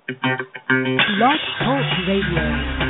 Blog Talk Radio.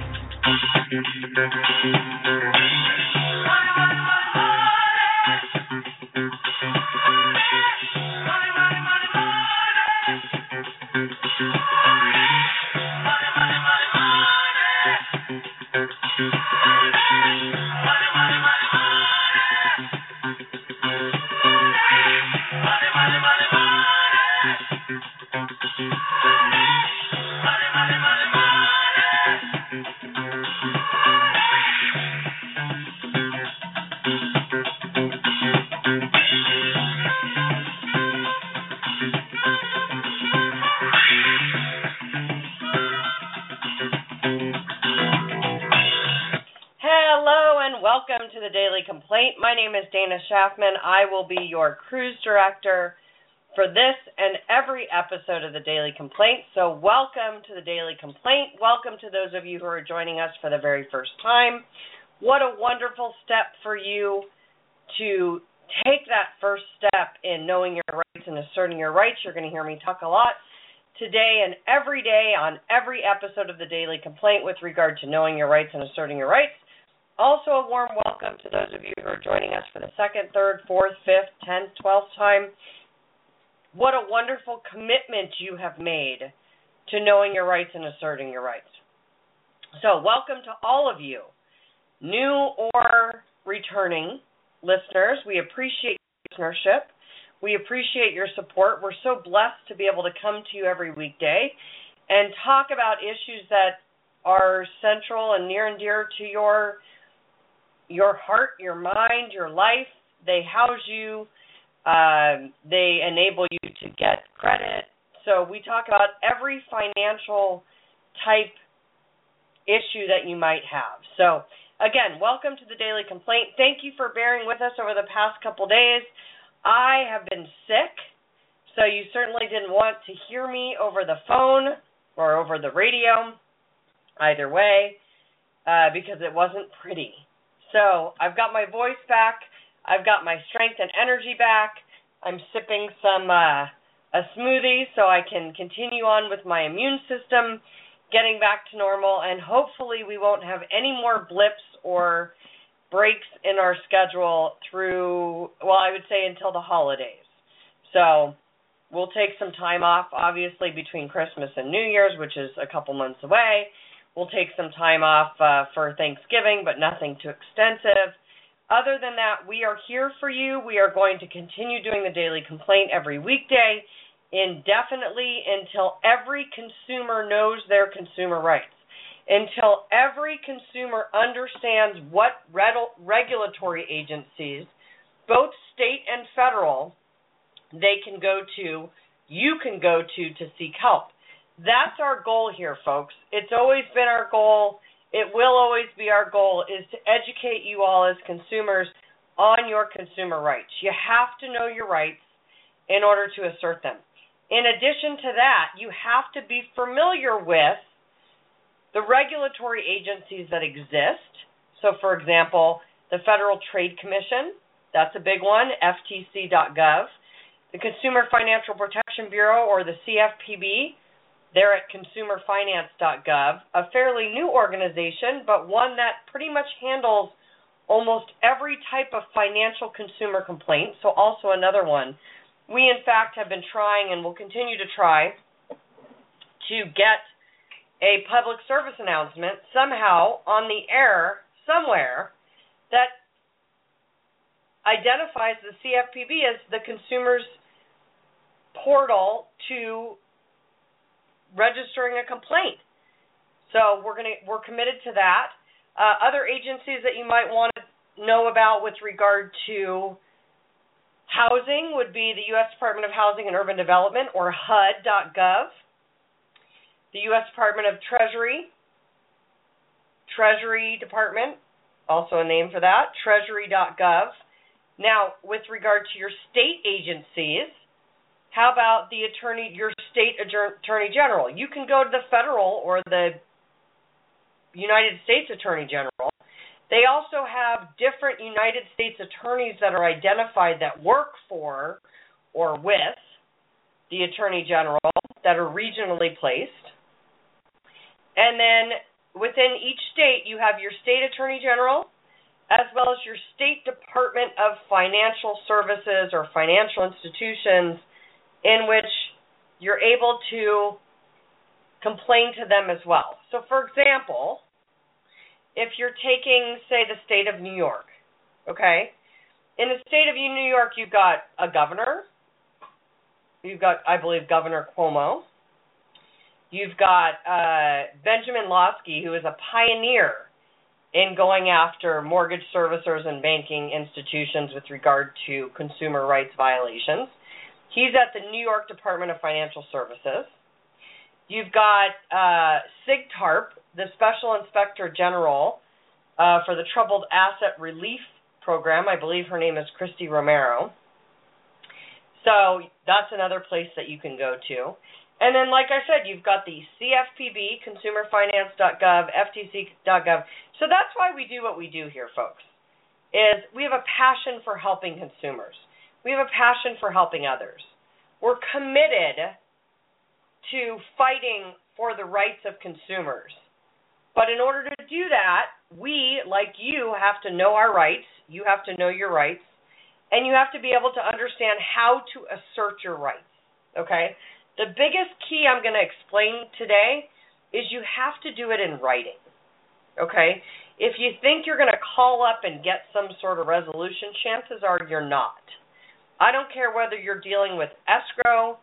Welcome to the Daily Complaint. My name is Dana Schaffman. I will be your cruise director for this and every episode of the Daily Complaint. So welcome to the Daily Complaint. Welcome to those of you who are joining us for the very first time. What a wonderful step for you to take that first step in knowing your rights and asserting your rights. You're going to hear me talk a lot today and every day on every episode of the Daily Complaint with regard to knowing your rights and asserting your rights. Also, a warm welcome to those of you who are joining us for the second, third, fourth, fifth, 10th, 12th time. What a wonderful commitment you have made to knowing your rights and asserting your rights. So, welcome to all of you, new or returning listeners. We appreciate your listenership. We appreciate your support. We're so blessed to be able to come to you every weekday and talk about issues that are central and near and dear to your heart, your mind, your life. They house you. They enable you to get credit. So we talk about every financial type issue that you might have. So, again, welcome to the Daily Complaint. Thank you for bearing with us over the past couple days. I have been sick, so you certainly didn't want to hear me over the phone or over the radio, either way, because it wasn't pretty. So I've got my voice back. I've got my strength and energy back. I'm sipping a smoothie so I can continue on with my immune system, getting back to normal, and hopefully we won't have any more blips or breaks in our schedule through, I would say until the holidays. So we'll take some time off, obviously, between Christmas and New Year's, which is a couple months away. We'll take some time off for Thanksgiving, but nothing too extensive. Other than that, we are here for you. We are going to continue doing the Daily Complaint every weekday indefinitely until every consumer knows their consumer rights, until every consumer understands what regulatory agencies, both state and federal, they can go to, you can go to seek help. That's our goal here, folks. It's always been our goal. It will always be our goal, is to educate you all as consumers on your consumer rights. You have to know your rights in order to assert them. In addition to that, you have to be familiar with the regulatory agencies that exist. So, for example, the Federal Trade Commission, that's a big one, ftc.gov. The Consumer Financial Protection Bureau, or the CFPB, they're at consumerfinance.gov, a fairly new organization, but one that pretty much handles almost every type of financial consumer complaint, so also another one. We, in fact, have been trying and will continue to try to get a public service announcement somehow on the air somewhere that identifies the CFPB as the consumer's portal to registering a complaint. So we're committed to that. Other agencies that you might want to know about with regard to housing would be the U.S. Department of Housing and Urban Development, or HUD.gov, the U.S. Department of Treasury Department, also a name for that, treasury.gov. Now, with regard to your state agencies, how about your state attorney general? You can go to the federal or the United States Attorney General. They also have different United States attorneys that are identified that work for or with the Attorney General. that are regionally placed. And then within each state, you have your state attorney general, as well as your State Department of Financial Services or financial institutions, in which you're able to complain to them as well. So, for example, if you're taking, say, the state of New York, okay? In the state of New York, you've got a governor. You've got, I believe, Governor Cuomo. You've got Benjamin Losky, who is a pioneer in going after mortgage servicers and banking institutions with regard to consumer rights violations. He's at the New York Department of Financial Services. You've got SIGTARP, the Special Inspector General for the Troubled Asset Relief Program. I believe her name is Christy Romero. So that's another place that you can go to. And then, like I said, you've got the CFPB, consumerfinance.gov, FTC.gov. So that's why we do what we do here, folks, is we have a passion for helping consumers. We have a passion for helping others. We're committed to fighting for the rights of consumers. But in order to do that, we, like you, have to know our rights. You have to know your rights. And you have to be able to understand how to assert your rights, okay? The biggest key I'm going to explain today is you have to do it in writing, okay? If you think you're going to call up and get some sort of resolution, chances are you're not. I don't care whether you're dealing with escrow,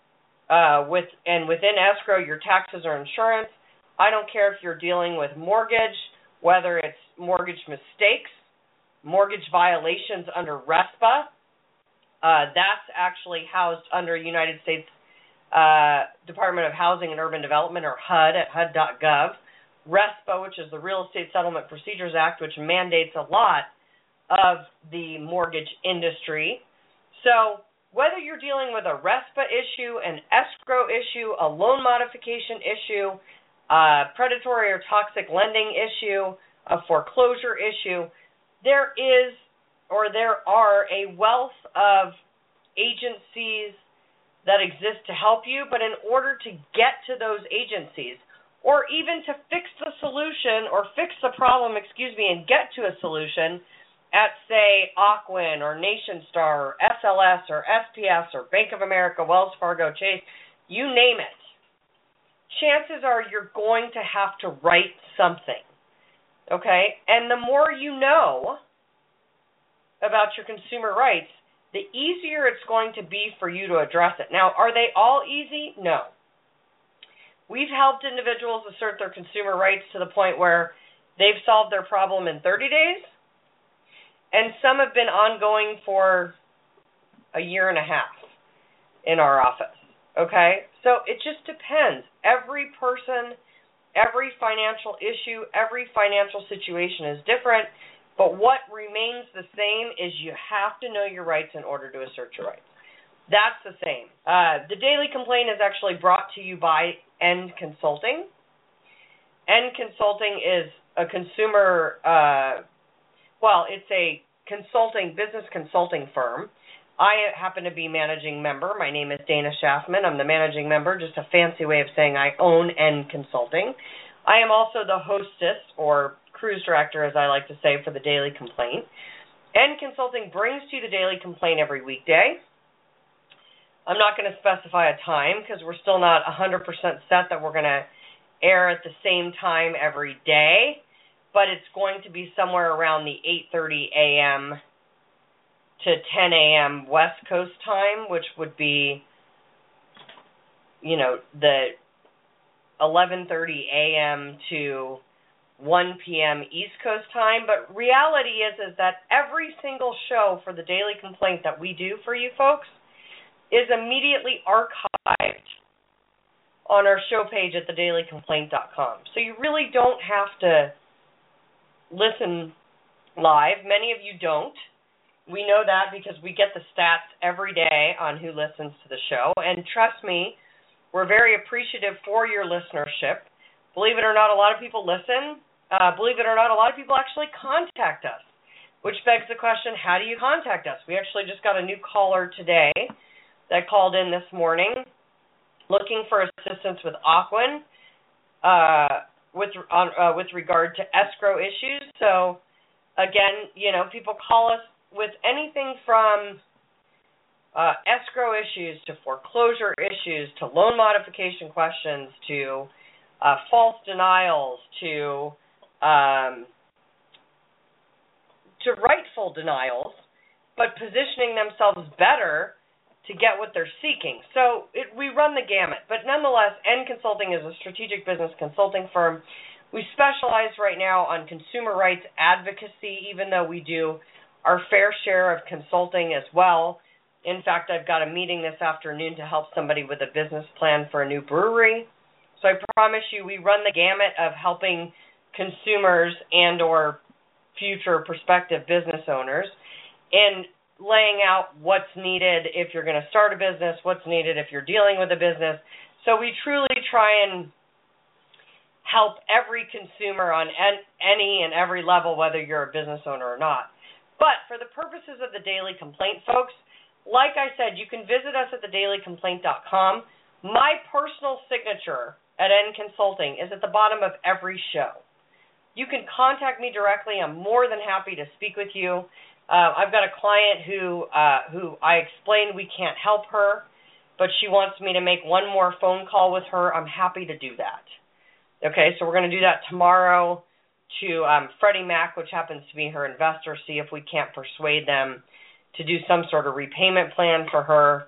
within escrow, your taxes or insurance. I don't care if you're dealing with mortgage, whether it's mortgage mistakes, mortgage violations under RESPA. That's actually housed under United States Department of Housing and Urban Development, or HUD, at HUD.gov. RESPA, which is the Real Estate Settlement Procedures Act, which mandates a lot of the mortgage industry. So whether you're dealing with a RESPA issue, an escrow issue, a loan modification issue, a predatory or toxic lending issue, a foreclosure issue, there are a wealth of agencies that exist to help you, but in order to get to those agencies, or even to fix the solution, or fix the problem, and get to a solution at, say, Ocwen, or NationStar, or SLS, or SPS, or Bank of America, Wells Fargo, Chase, you name it, chances are you're going to have to write something, okay? And the more you know about your consumer rights, the easier it's going to be for you to address it. Now, are they all easy? No. We've helped individuals assert their consumer rights to the point where they've solved their problem in 30 days, and some have been ongoing for a year and a half in our office, okay? So it just depends. Every person, every financial issue, every financial situation is different. But what remains the same is you have to know your rights in order to assert your rights. That's the same. The Daily Complaint is actually brought to you by End Consulting. End Consulting is a consumer, it's a business consulting firm. I happen to be managing member. My name is Dana Schaffman. I'm the managing member, just a fancy way of saying I own End Consulting. I am also the hostess, or cruise director, as I like to say, for the Daily Complaint. End Consulting brings to you the Daily Complaint every weekday. I'm not going to specify a time because we're still not 100% set that we're going to air at the same time every day, but it's going to be somewhere around the 8:30 a.m. to 10 a.m. West Coast time, which would be, the 11:30 a.m. to 1 p.m. East Coast time. But reality is that every single show for the Daily Complaint that we do for you folks is immediately archived on our show page at thedailycomplaint.com. So you really don't have to listen live. Many of you don't. We know that because we get the stats every day on who listens to the show. And trust me, we're very appreciative for your listenership. Believe it or not, a lot of people listen. Believe it or not, a lot of people actually contact us, which begs the question, how do you contact us? We actually just got a new caller today that called in this morning, looking for assistance with Ocwen with regard to escrow issues. So, again, people call us with anything from escrow issues to foreclosure issues to loan modification questions to false denials to rightful denials, but positioning themselves better to get what they're seeking. So we run the gamut. But nonetheless, N Consulting is a strategic business consulting firm. We specialize right now on consumer rights advocacy, even though we do our fair share of consulting as well. In fact, I've got a meeting this afternoon to help somebody with a business plan for a new brewery. So I promise you, we run the gamut of helping consumers and or future prospective business owners and laying out what's needed if you're going to start a business, what's needed if you're dealing with a business. So we truly try and help every consumer on any and every level, whether you're a business owner or not. But for the purposes of the Daily Complaint, folks, like I said, you can visit us at thedailycomplaint.com. My personal signature at N Consulting is at the bottom of every show. You can contact me directly. I'm more than happy to speak with you. I've got a client who I explained we can't help her, but she wants me to make one more phone call with her. I'm happy to do that. Okay, so we're going to do that tomorrow to Freddie Mac, which happens to be her investor, see if we can't persuade them to do some sort of repayment plan for her.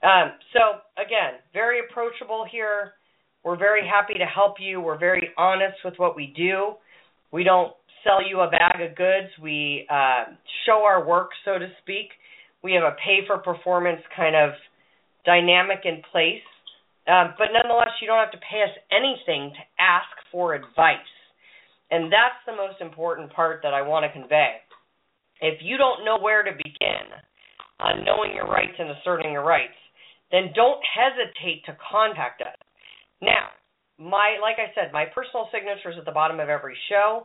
So, again, very approachable here. We're very happy to help you. We're very honest with what we do. We don't sell you a bag of goods. We show our work, so to speak. We have a pay-for-performance kind of dynamic in place. But nonetheless, you don't have to pay us anything to ask for advice. And that's the most important part that I want to convey. If you don't know where to begin on knowing your rights and asserting your rights, then don't hesitate to contact us. Now, like I said, my personal signature is at the bottom of every show.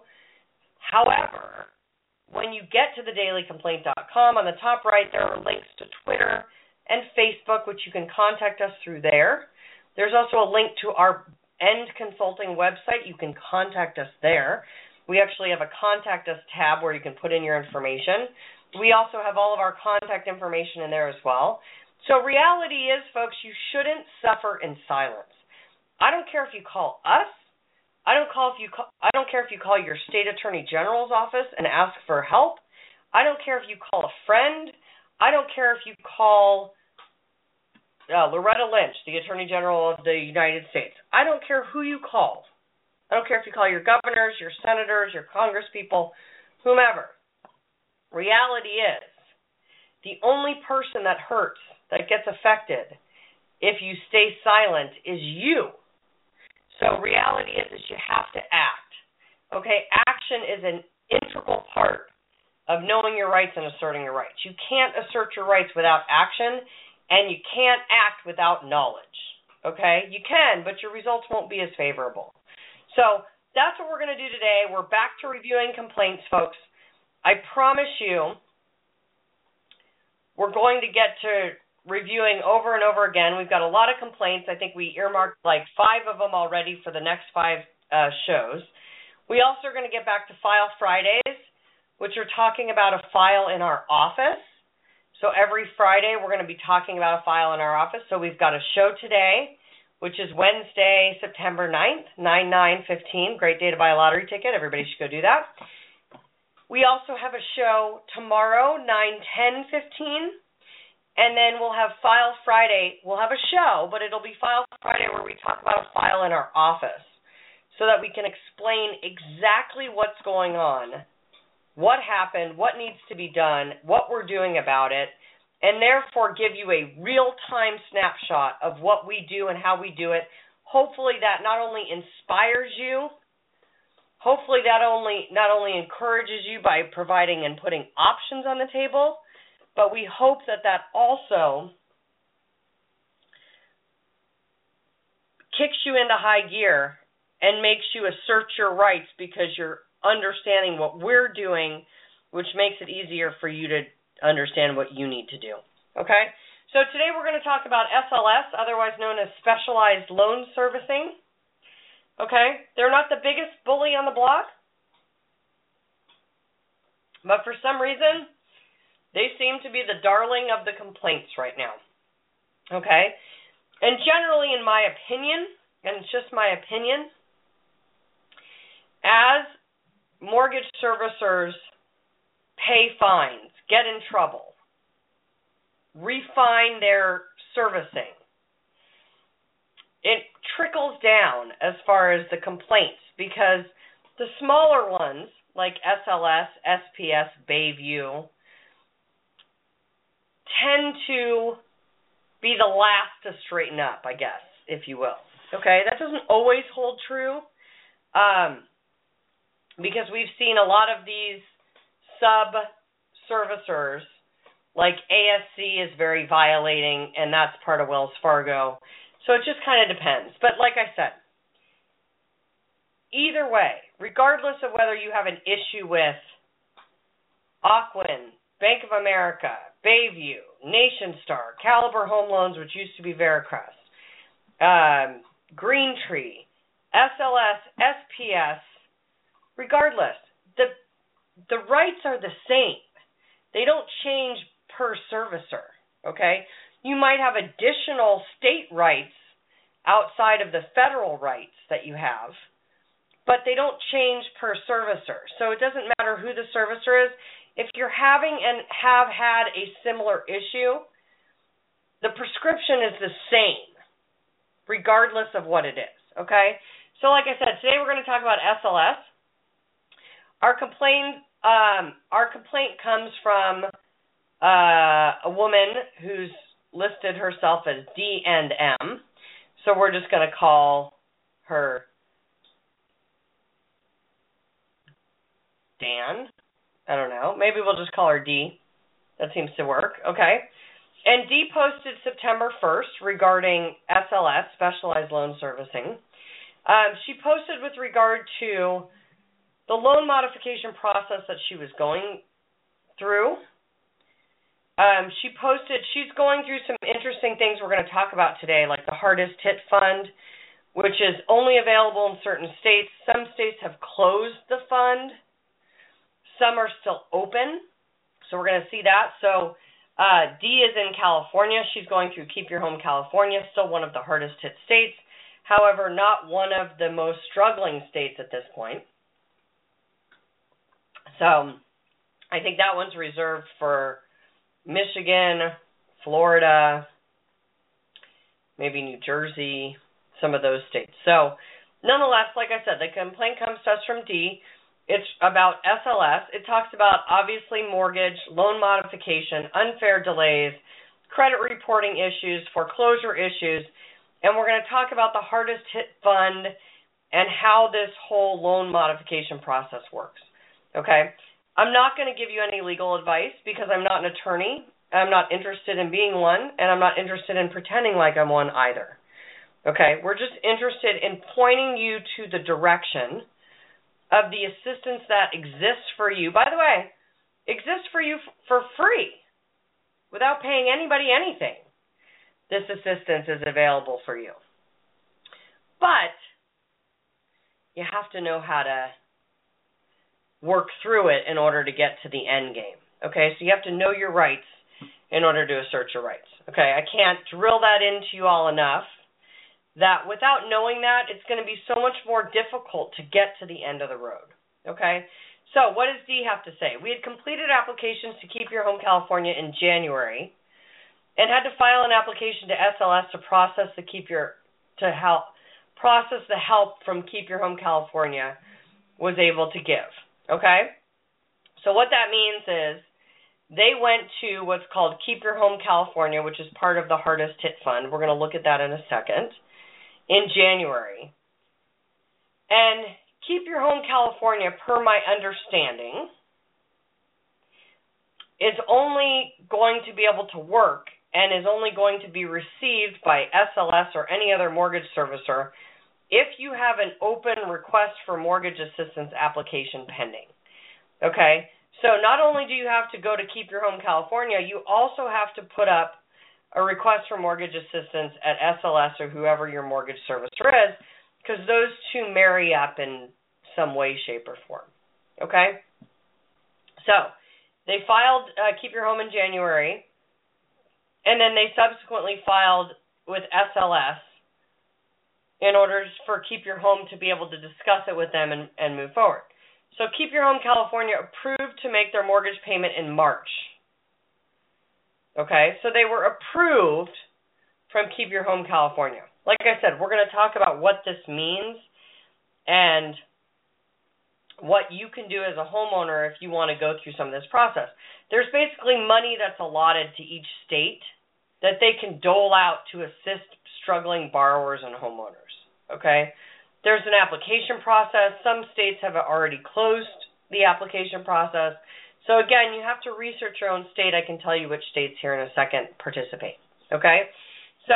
However, when you get to thedailycomplaint.com, on the top right, there are links to Twitter and Facebook, which you can contact us through there. There's also a link to our N Consulting website. You can contact us there. We actually have a Contact Us tab where you can put in your information. We also have all of our contact information in there as well. So reality is, folks, you shouldn't suffer in silence. I don't care if you call us. I don't care if you call your state attorney general's office and ask for help. I don't care if you call a friend. I don't care if you call Loretta Lynch, the Attorney General of the United States. I don't care who you call. I don't care if you call your governors, your senators, your congresspeople, whomever. Reality is, the only person that hurts, that gets affected, if you stay silent, is you. So reality is you have to act. Okay, action is an integral part of knowing your rights and asserting your rights. You can't assert your rights without action, and you can't act without knowledge. Okay, you can, but your results won't be as favorable. So that's what we're going to do today. We're back to reviewing complaints, folks. I promise you we're going to get to reviewing over and over again. We've got a lot of complaints. I think we earmarked like 5 of them already for the next 5 shows. We also are going to get back to File Fridays, which are talking about a file in our office. So every Friday we're going to be talking about a file in our office. So we've got a show today, which is Wednesday, September 9th, 9/9/15. Great day to buy a lottery ticket. Everybody should go do that. We also have a show tomorrow, 9/10/15. And then we'll have File Friday. We'll have a show, but it'll be File Friday where we talk about a file in our office so that we can explain exactly what's going on, what happened, what needs to be done, what we're doing about it, and therefore give you a real-time snapshot of what we do and how we do it. Hopefully that not only inspires you, hopefully that not only encourages you by providing and putting options on the table, but we hope that that also kicks you into high gear and makes you assert your rights because you're understanding what we're doing, which makes it easier for you to understand what you need to do. Okay? So today we're going to talk about SLS, otherwise known as Specialized Loan Servicing. Okay? They're not the biggest bully on the block, but for some reason, they seem to be the darling of the complaints right now. Okay? And generally, in my opinion, and it's just my opinion, as mortgage servicers pay fines, get in trouble, refine their servicing, it trickles down as far as the complaints, because the smaller ones, like SLS, SPS, Bayview, tend to be the last to straighten up, I guess, if you will. Okay, that doesn't always hold true, because we've seen a lot of these sub-servicers, like ASC is very violating, and that's part of Wells Fargo. So it just kind of depends. But like I said, either way, regardless of whether you have an issue with Ocwen, Bank of America, Bayview, NationStar, Caliber Home Loans, which used to be Veracrest, Greentree, SLS, SPS, regardless, the rights are the same. They don't change per servicer, okay? You might have additional state rights outside of the federal rights that you have, but they don't change per servicer. So it doesn't matter who the servicer is. If you're having and have had a similar issue, the prescription is the same, regardless of what it is, okay? So like I said, today we're going to talk about SLS. Our complaint comes from a woman who's listed herself as D&M, so we're just going to call her Dan. I don't know. Maybe we'll just call her D. That seems to work. Okay. And D posted September 1st regarding SLS, Specialized Loan Servicing. She posted with regard to the loan modification process that she was going through. She posted she's going through some interesting things we're going to talk about today, like the Hardest Hit Fund, which is only available in certain states. Some states have closed the fund. Some are still open, so we're going to see that. So D is in California. She's going through Keep Your Home California, still one of the hardest hit states. However, not one of the most struggling states at this point. So I think that one's reserved for Michigan, Florida, maybe New Jersey, some of those states. So nonetheless, like I said, the complaint comes to us from D. It's about SLS. It talks about, obviously, mortgage, loan modification, unfair delays, credit reporting issues, foreclosure issues, and we're going to talk about the Hardest Hit Fund and how this whole loan modification process works. Okay? I'm not going to give you any legal advice because I'm not an attorney. I'm not interested in being one, and I'm not interested in pretending like I'm one either. Okay? We're just interested in pointing you to the direction of the assistance that exists for you. By the way, exists for you for free without paying anybody anything. This assistance is available for you. But you have to know how to work through it in order to get to the end game. Okay, so you have to know your rights in order to assert your rights. Okay, I can't drill that into you all enough, that without knowing that, it's going to be so much more difficult to get to the end of the road. Okay, so what does D have to say? We had completed applications to Keep Your Home California in January and had to file an application to SLS to process the help from Keep Your Home California was able to give. Okay, so what that means is they went to what's called Keep Your Home California, which is part of the Hardest Hit Fund. We're going to look at that in a second. In January. And Keep Your Home California, per my understanding, is only going to be able to work and is only going to be received by SLS or any other mortgage servicer if you have an open request for mortgage assistance application pending. Okay? So not only do you have to go to Keep Your Home California, you also have to put up a request for mortgage assistance at SLS or whoever your mortgage servicer is, because those two marry up in some way, shape, or form. Okay? So, they filed Keep Your Home in January, and then they subsequently filed with SLS in order for Keep Your Home to be able to discuss it with them and move forward. So Keep Your Home California approved to make their mortgage payment in March. Okay, so they were approved from Keep Your Home California. Like I said, we're going to talk about what this means and what you can do as a homeowner if you want to go through some of this process. There's basically money that's allotted to each state that they can dole out to assist struggling borrowers and homeowners. Okay? There's an application process. Some states have already closed the application process. So again, you have to research your own state. I can tell you which states here in a second participate. Okay? So,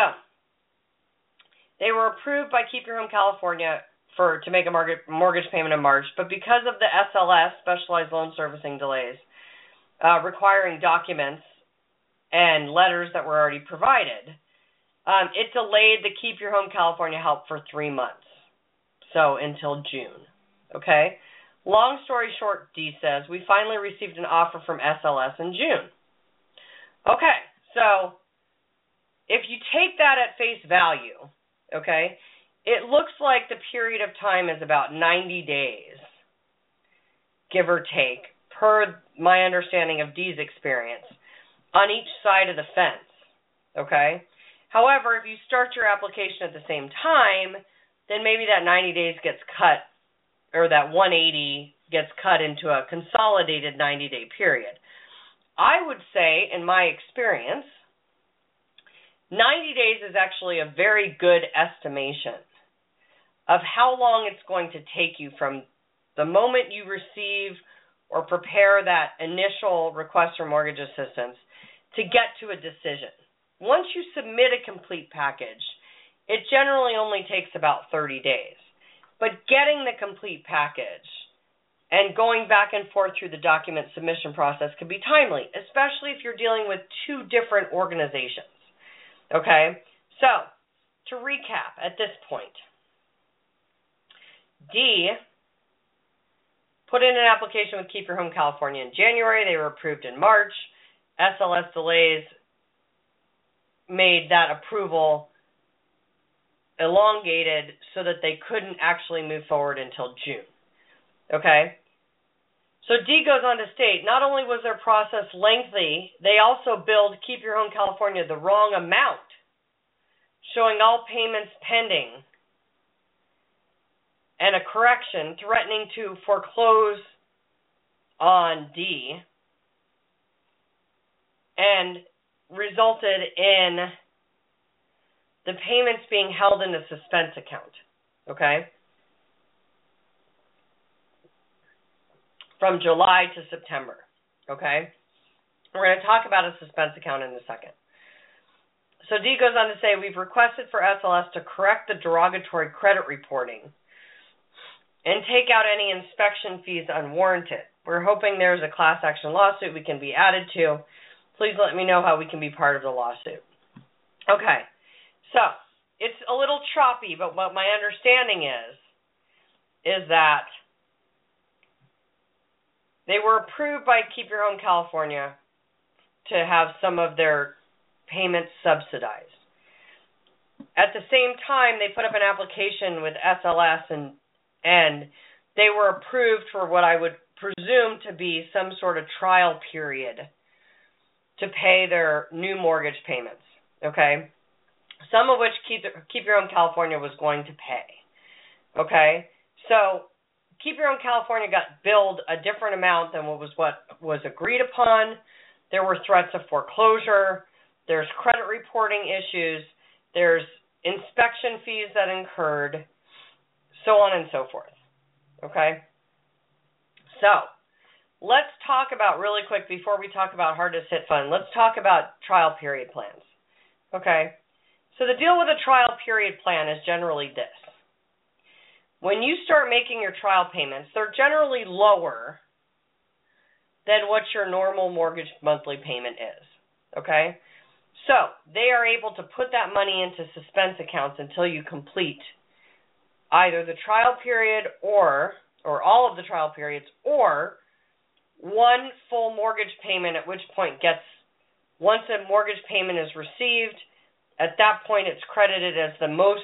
they were approved by Keep Your Home California to make a mortgage payment in March, but because of the SLS, Specialized Loan Servicing delays, requiring documents and letters that were already provided, it delayed the Keep Your Home California help for 3 months, so until June. Okay? Long story short, Dee says, we finally received an offer from SLS in June. Okay, so if you take that at face value, okay, it looks like the period of time is about 90 days, give or take, per my understanding of Dee's experience, on each side of the fence, okay? However, if you start your application at the same time, then maybe that 90 days gets cut, or that 180 gets cut into a consolidated 90-day period. I would say, in my experience, 90 days is actually a very good estimation of how long it's going to take you from the moment you receive or prepare that initial request for mortgage assistance to get to a decision. Once you submit a complete package, it generally only takes about 30 days. But getting the complete package and going back and forth through the document submission process can be timely, especially if you're dealing with two different organizations. Okay? So, to recap at this point, Dee put in an application with Keep Your Home California in January. They were approved in March. SLS delays made that approval elongated so that they couldn't actually move forward until June. Okay? So Dee goes on to state, not only was their process lengthy, they also billed Keep Your Home California the wrong amount, showing all payments pending, and a correction threatening to foreclose on Dee, and resulted in the payments being held in a suspense account, okay, from July to September, okay? We're going to talk about a suspense account in a second. So Dee goes on to say, we've requested for SLS to correct the derogatory credit reporting and take out any inspection fees unwarranted. We're hoping there's a class action lawsuit we can be added to. Please let me know how we can be part of the lawsuit. Okay, so it's a little choppy, but what my understanding is that they were approved by Keep Your Home California to have some of their payments subsidized. At the same time, they put up an application with SLS, and they were approved for what I would presume to be some sort of trial period to pay their new mortgage payments, okay? Some of which Keep Your Home California was going to pay, okay? So Keep Your Home California got billed a different amount than what was agreed upon. There were threats of foreclosure. There's credit reporting issues. There's inspection fees that incurred, so on and so forth, okay? So let's talk about, really quick, before we talk about hardest hit fund, let's talk about trial period plans, okay? So the deal with a trial period plan is generally this. When you start making your trial payments, they're generally lower than what your normal mortgage monthly payment is, okay? So they are able to put that money into suspense accounts until you complete either the trial period or all of the trial periods, or one full mortgage payment, at which point once a mortgage payment is received, at that point it's credited as the most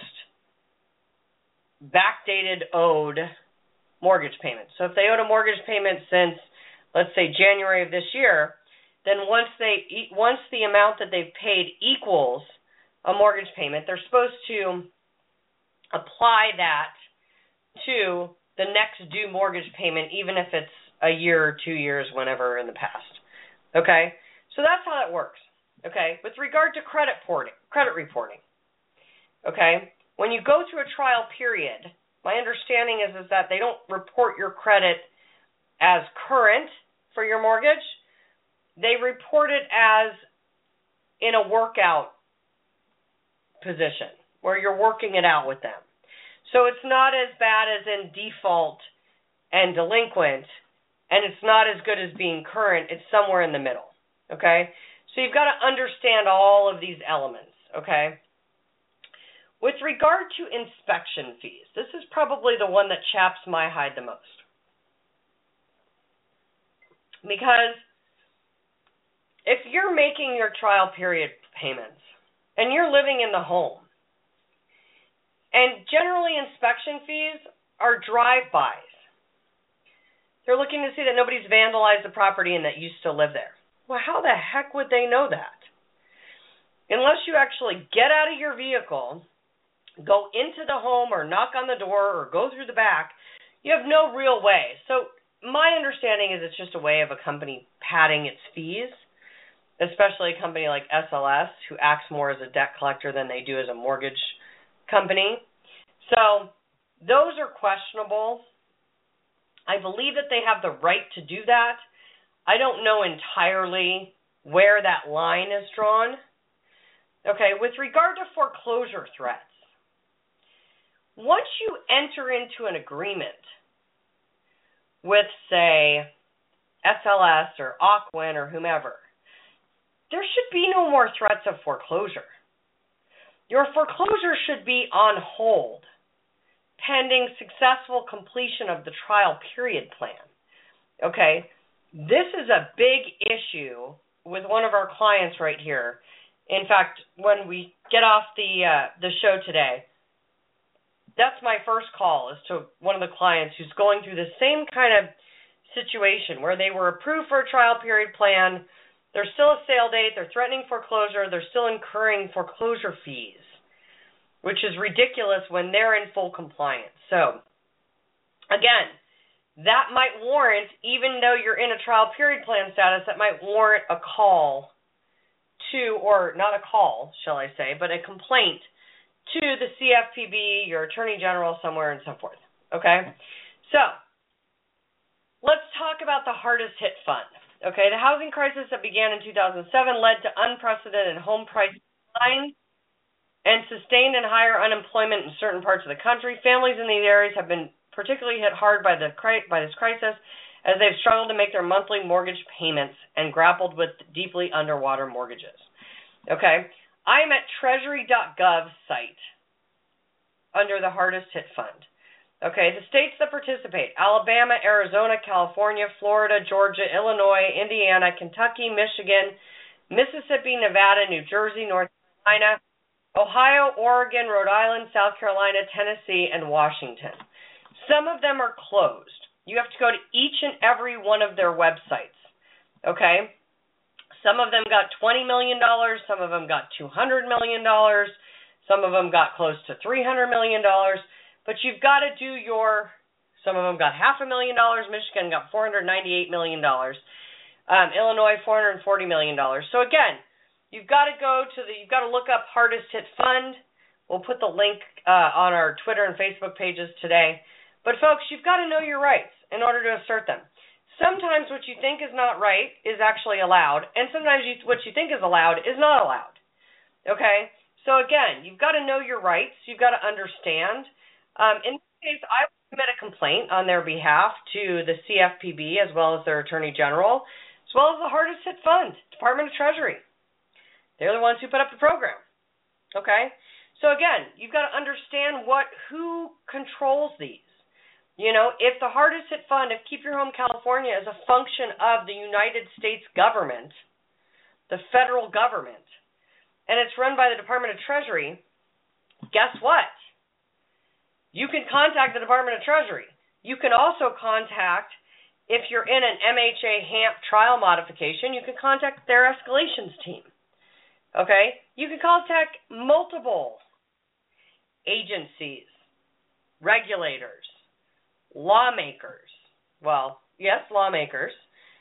backdated owed mortgage payment. So if they owed a mortgage payment since, let's say, January of this year, then once the amount that they've paid equals a mortgage payment, they're supposed to apply that to the next due mortgage payment, even if it's a year or 2 years, whenever in the past. Okay? So that's how that works. Okay? With regard to credit reporting. Okay? When you go through a trial period, my understanding is that they don't report your credit as current for your mortgage. They report it as in a workout position, where you're working it out with them. So it's not as bad as in default and delinquent, and it's not as good as being current. It's somewhere in the middle, okay? So you've got to understand all of these elements, okay? With regard to inspection fees, this is probably the one that chaps my hide the most. Because if you're making your trial period payments and you're living in the home, and generally inspection fees are drive-bys. They're looking to see that nobody's vandalized the property and that you still live there. Well, how the heck would they know that? Unless you actually get out of your vehicle, go into the home or knock on the door or go through the back, you have no real way. So my understanding is it's just a way of a company padding its fees, especially a company like SLS, who acts more as a debt collector than they do as a mortgage company. So those are questionable. I believe that they have the right to do that. I don't know entirely where that line is drawn. Okay, with regard to foreclosure threats, once you enter into an agreement with, say, SLS or Ocwen or whomever, there should be no more threats of foreclosure. Your foreclosure should be on hold, pending successful completion of the trial period plan. Okay, this is a big issue with one of our clients right here. In fact, when we get off the show today, that's my first call is to one of the clients who's going through the same kind of situation where they were approved for a trial period plan. There's still a sale date. They're threatening foreclosure. They're still incurring foreclosure fees, which is ridiculous when they're in full compliance. So, again, that might warrant, even though you're in a trial period plan status, that might warrant a call to, or not a call, shall I say, but a complaint to the CFPB, your Attorney General somewhere, and so forth. Okay? So, let's talk about the hardest hit fund. Okay, the housing crisis that began in 2007 led to unprecedented home price declines and sustained and higher unemployment in certain parts of the country. Families in these areas have been particularly hit hard by this crisis, as they've struggled to make their monthly mortgage payments and grappled with deeply underwater mortgages. Okay, I'm at Treasury.gov site under the hardest hit fund. Okay, the states that participate: Alabama, Arizona, California, Florida, Georgia, Illinois, Indiana, Kentucky, Michigan, Mississippi, Nevada, New Jersey, North Carolina, Ohio, Oregon, Rhode Island, South Carolina, Tennessee, and Washington. Some of them are closed. You have to go to each and every one of their websites. Okay? Some of them got $20 million. Some of them got $200 million. Some of them got close to $300 million. But you've got to do some of them got $500,000. Michigan got $498 million. Illinois, $440 million. So again, you've got to look up hardest hit fund. We'll put the link on our Twitter and Facebook pages today. But folks, you've got to know your rights in order to assert them. Sometimes what you think is not right is actually allowed, and sometimes what you think is allowed is not allowed. Okay? So again, you've got to know your rights. You've got to understand. In this case, I would submit a complaint on their behalf to the CFPB as well as their Attorney General, as well as the hardest hit fund, Department of Treasury. They're the ones who put up the program. Okay? So again, you've got to understand who controls these. If the hardest hit fund, if Keep Your Home California is a function of the United States government, the federal government, and it's run by the Department of Treasury, guess what? You can contact the Department of Treasury. You can also contact, if you're in an MHA HAMP trial modification, you can contact their escalations team. Okay? You can contact multiple agencies, regulators, lawmakers. Well, yes, lawmakers.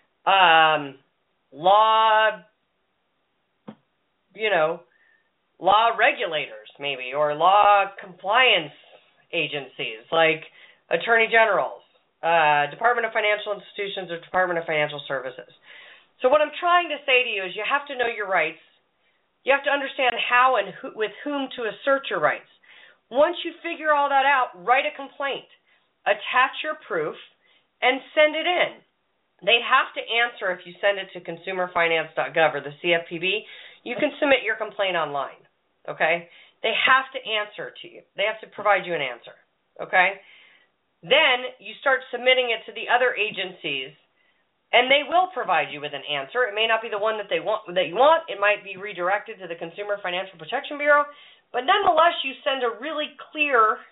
Law regulators, maybe, or law compliance agencies like attorney generals, Department of Financial Institutions, or Department of Financial Services. So what I'm trying to say to you is you have to know your rights. You have to understand how and with whom to assert your rights. Once you figure all that out, write a complaint, attach your proof, and send it in. They have to answer if you send it to consumerfinance.gov or the CFPB. You can submit your complaint online, okay? They have to answer to you. They have to provide you an answer, okay? Then you start submitting it to the other agencies, and they will provide you with an answer. It may not be the one that you want. It might be redirected to the Consumer Financial Protection Bureau, but nonetheless, you send a really clear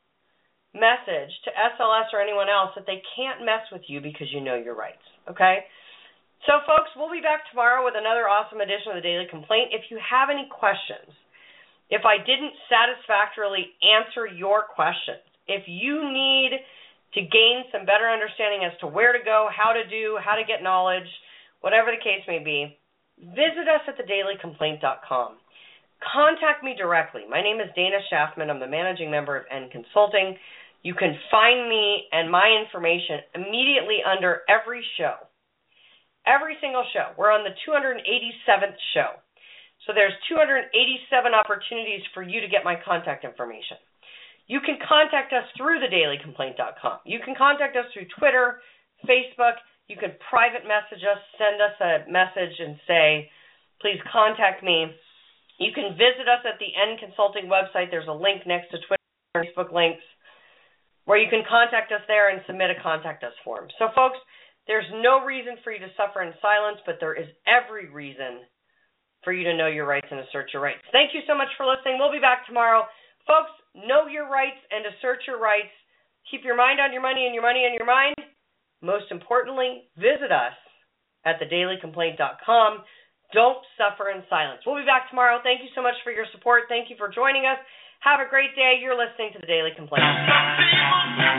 message to SLS or anyone else that they can't mess with you because you know your rights, okay? So, folks, we'll be back tomorrow with another awesome edition of the Daily Complaint. If you have any questions, if I didn't satisfactorily answer your questions, if you need to gain some better understanding as to where to go, how to get knowledge, whatever the case may be, visit us at thedailycomplaint.com. Contact me directly. My name is Dana Schaffman. I'm the managing member of N Consulting. You can find me and my information immediately under every show. Every single show. We're on the 287th show. So there's 287 opportunities for you to get my contact information. You can contact us through thedailycomplaint.com. You can contact us through Twitter, Facebook. You can private message us, send us a message and say, please contact me. You can visit us at the N Consulting website. There's a link next to Twitter and Facebook links where you can contact us there and submit a contact us form. So, folks, there's no reason for you to suffer in silence, but there is every reason for you to know your rights and assert your rights. Thank you so much for listening. We'll be back tomorrow. Folks, know your rights and assert your rights. Keep your mind on your money and your money on your mind. Most importantly, visit us at thedailycomplaint.com. Don't suffer in silence. We'll be back tomorrow. Thank you so much for your support. Thank you for joining us. Have a great day. You're listening to The Daily Complaint.